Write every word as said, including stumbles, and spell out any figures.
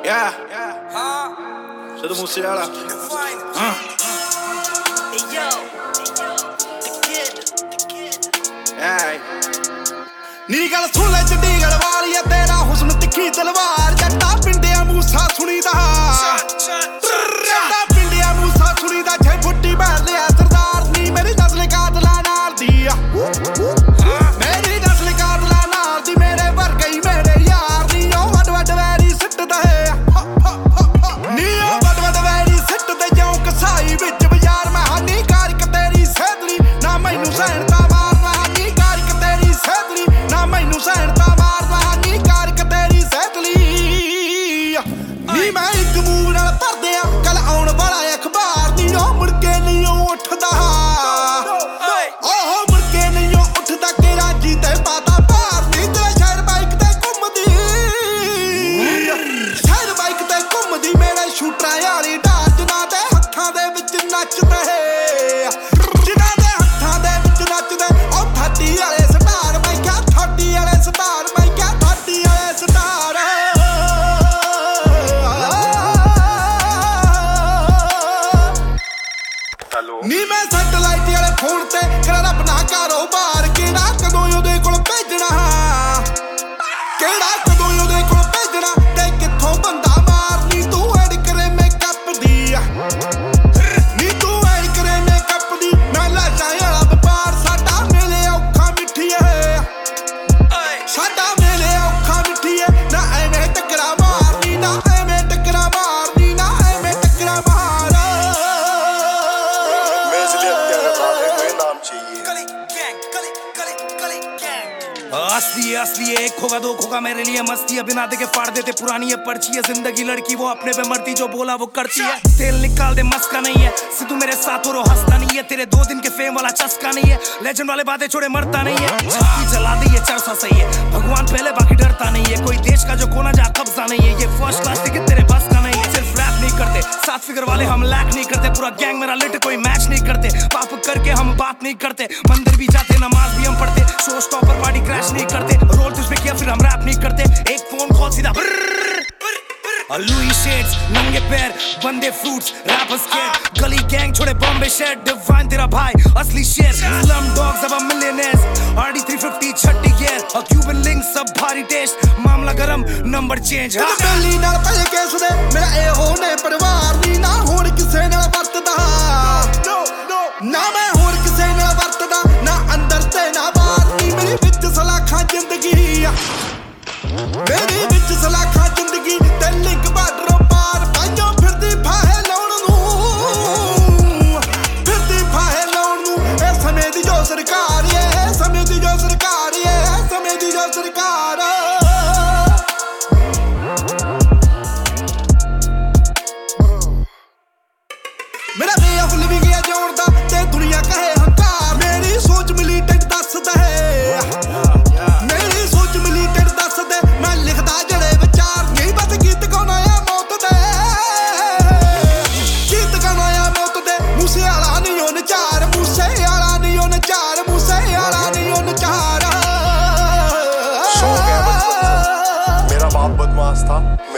Yeah. Sido Musiala. Uh. Hey. ਨੀ ਗੱਲ ਸੁਣ ਲੈ ਚੰਡੀਗੜ੍ਹ ਵਾਲੀਆ ਤੇਰਾ ਹੁਸਨ ਤਿੱਖੀ ਤਲਵਾਰ ਜੱਟਾ ਪਿੰਡਿਆ ਮੂਸਾ ਸੁਣੀਦਾ ਜੱਟਾ ਪਿੰਡਿਆ ਮੂਸਾ ਸੁਣੀਦਾ ਛੇ ਫੁੱਟੀ ਬਹਿ ਲਿਆ ਸਰਦਾਰ ਨੀ ਮੇਰੀ ਨਸਲ ਕਾਤਲਾਂ ਨਾਲ ਦੀ ਆ ਮੇਰੀ ਨਸਲ ਕਾਤਲਾਂ ਨਾਲ ਦੀ ਮੇਰੇ ਵਰਗਾ ਹੀ ਮੇਰੇ ਯਾਰ ਨੀ ਉਹ ਵੱਡ ਵੱਡ ਵੈਰੀ ਸਿੱਟਦਾ ਹੈ ਨੀ ਉਹ ਵੱਡ ਵੱਡ ਵੈਰੀ ਸਿੱਟਦੇ ਜਿਉਂ ਕਸਾਈ ਵਿੱਚ ਬਾਜ਼ਾਰ ਮੈਂ ਹਾਨੀ ਕਾਰਿਕ ਤੇਰੀ ਸੈਦਲੀ ਨਾ ਮੈਨੂੰ ਸਹਿਣ ਤਾਂ ਮਾਰਨਾ ਹਾਨੀ ਕਾਰਿਕ ਤੇਰੀ ਸੈਦਲੀ ਨਾ ਮੈਨੂੰ ਸਹਿਣ ਤਾਂ ਮਾਰਨਾ ਹਾਨੀ ਕਾਰਿਕ ਤੇਰੀ ਸੈਦਲੀ ਨੀ ਮੈਂ ਇੱਕ ਮੂੰਹ ਨਾਲ ਭਰਦੇ ਆ ਕੱਲ ਆਉਣ ਵਾਲਾ ਅਖਬਾਰ ਨੀ ਉਹ ਮੁੜ ਕੇ ਨਹੀਂ ਉਹ ਉੱਠਦਾ ਉਹ ਮੁੜ ਕੇ ਨਹੀਂ ਉਹ ਉੱਠਦਾ ਕਿ ਰਾਜੀ ਤੇ ਪਾਤਾ ਭਾਰ ਨੀ ਤੇਰਾ ਸ਼ਹਿਰ ਬਾਈਕ ਤੇ ਘੁੰਮਦੀ ਸ਼ਹਿਰ ਬਾਈਕ ਤੇ ਘੁੰਮਦੀ ਮੇਰੇ ਸ਼ੂਟਰਾਂ ਵਾਲੀ ਢਾਲ ਜਿਨ੍ਹਾਂ ਦੇ ਹੱਥਾਂ ਦੇ ਵਿੱਚ ਨੱਚਦੇ ਜਿਨ੍ਹਾਂ ਦੇ ਹੱਥਾਂ ਦੇ ਵਿੱਚ ਨੱਚਦੇ ਉਹ ਥਾਟੀ ਵਾਲੇ ਸਟਾਰ ਮੈਂ ਕਿਹਾ ਥਾਟੀ ਵਾਲੇ ਸਟਾਰ ਮੈਂ ਕਿਹਾ ਥਾਟੀ ਵਾਲੇ ਸਟਾਰ ਨੀ ਮੈਂ ਸੈਟਲਾਈਟ ਵਾਲੇ ਫੋਨ ਤੇ ਕਰਾਂ ਆਪਣਾ ਕਾਰੋਬਾਰ ਕਿਹੜਾ ਕਦੋਂ ਉਹਦੇ ਕੋਲ ਭੇਜਣਾ ਕਿਹੜਾ ਕਦੋਂ ਉਹਦੇ ਕੋਲ ਭੇਜਣਾ ਤੇ ਕਿੱਥੋਂ ਬੰਦਾ ਮਾਰਨੀ ਤੂੰ ਐਡ ਕਰੇ ਮੇਕਅਪ ਦੀ ਨੀ ਤੂੰ ਐਡ ਕਰੇ ਮੇਕਅਪ ਦੀ ਮੈਂ ਲਾਸ਼ਾਂ ਵਾਲਾ ਵਪਾਰ ਸਾਡਾ ਮੇਲੇ ਔਖਾ ਮਿੱਠੀਏ ਸਾਡਾ ਮੇਲੇ ਔਖਾ ਮਿੱਠੀਏ ਨਾ ਐਵੇਂ ਟੱਕਰਾ ਮਾਰਨੀ ਨਾ ਐਵੇਂ ਟੱਕਰਾ ਮਾਰਨੀ ਨਾ ਐਵੇਂ ਟੱਕਰਾ ਮਾਰ असली है असली है एक होगा दो होगा मेरे लिए मस्ती है बिना देखे फाड़ देते पुरानी है पर्ची है जिंदगी लड़की वो अपने पे मरती जो बोला वो करती है तेल निकाल दे मस्का नहीं है सिद्धू मेरे साथ और हंसता नहीं है तेरे दो दिन के फेम वाला चस्का नहीं है लेजेंड वाले बातें छोड़े मरता नहीं है छत्ती जला दी है चरसा सही है भगवान पहले बाकी डरता नहीं है कोई देश का जो कोना जहाँ कब्जा नहीं है ये फर्स्ट क्लास टिकट तेरे बस का नहीं है सिर्फ रैप नहीं करते सात फिगर वाले हम लैक नहीं करते पूरा गैंग मेरा लिट कोई मैच नहीं करते पाप करके हम बात नहीं करते मंदिर भी जाते नमाज भी हम पढ़ते शो स्टॉपर पार्टी क्रैश नहीं करते रोल तुझ पे किया फिर हम रैप नहीं करते एक फोन कॉल सीधा लुई शेड्स नंगे पैर बंदे fruits rapper skate Gully gang छोड़े बॉम्बे शहर डिवाइन तेरा भाई असली शेर स्लम डॉग्स अब मिलियनेयर्स आरडी थ्री फिफ्टी छट्टी गियर और क्यूबन लिंक सब भारी टेस्ट मामला गरम नंबर चेंज बेली नाल पहले केस दे मेरा ए होने परिवार नी ना होण किसे नाल वरतदा ना मैं होण किसे नाल वरतदा ना अंदर ते ना बाहर नी मेरी विच सलाखा जिंदगी मेरी विच सलाखा जिंदगी ते लिंक बार्डरों पार पाइयों फिरदी फाहे लाउण नूं फिरदी फाहे लाउण नूं ए समय दी जो सरकार ए समय दी जो सरकार ए समय दी जो सरकार मेरा वे ऑफ लिविंग है जोड़ दा ते दुनिया कहे हंकार मेरी सोच मिलीटेंट दसदा है मेरी सोच मिलीटेंट दसदा मैं लिखदा जड़े विचार नहीं बस गीत गाना है मौत दे गीत गाना है मौत दे मूसे वाला नहीं ओ नचार मूसे वाला नहीं ओ नचार मूसे वाला नहीं ओ नचार मेरा बाप बदमाश था